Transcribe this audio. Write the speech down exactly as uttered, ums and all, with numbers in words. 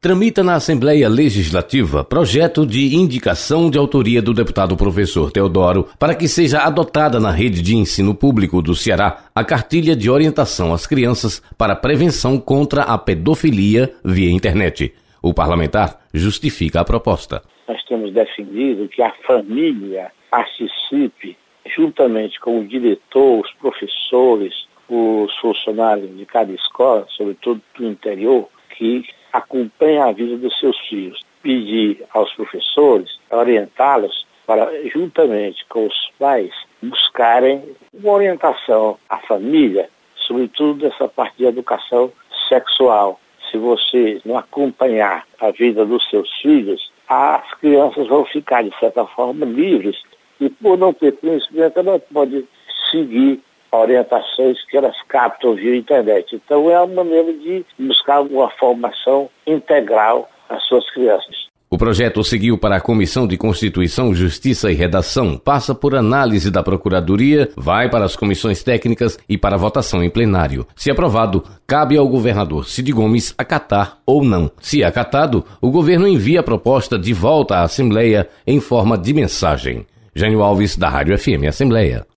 Tramita na Assembleia Legislativa projeto de indicação de autoria do deputado professor Teodoro para que seja adotada na rede de ensino público do Ceará a cartilha de orientação às crianças para prevenção contra a pedofilia via internet. O parlamentar justifica a proposta. Nós temos defendido que a família participe juntamente com o diretor, os professores, os funcionários de cada escola, sobretudo do interior, que acompanhem a vida dos seus filhos. Pedir aos professores, orientá-los para, juntamente com os pais, buscarem uma orientação à família, sobretudo dessa parte de educação sexual. Se você não acompanhar a vida dos seus filhos, as crianças vão ficar, de certa forma, livres e, por não ter conhecimento, ela pode seguir orientações que elas captam via internet. Então é uma maneira de buscar uma formação integral às suas crianças. O projeto seguiu para a Comissão de Constituição, Justiça e Redação, passa por análise da Procuradoria, vai para as comissões técnicas e para votação em plenário. Se aprovado, cabe ao governador Cid Gomes acatar ou não. Se acatado, o governo envia a proposta de volta à Assembleia em forma de mensagem. Jânio Alves, da Rádio F M Assembleia.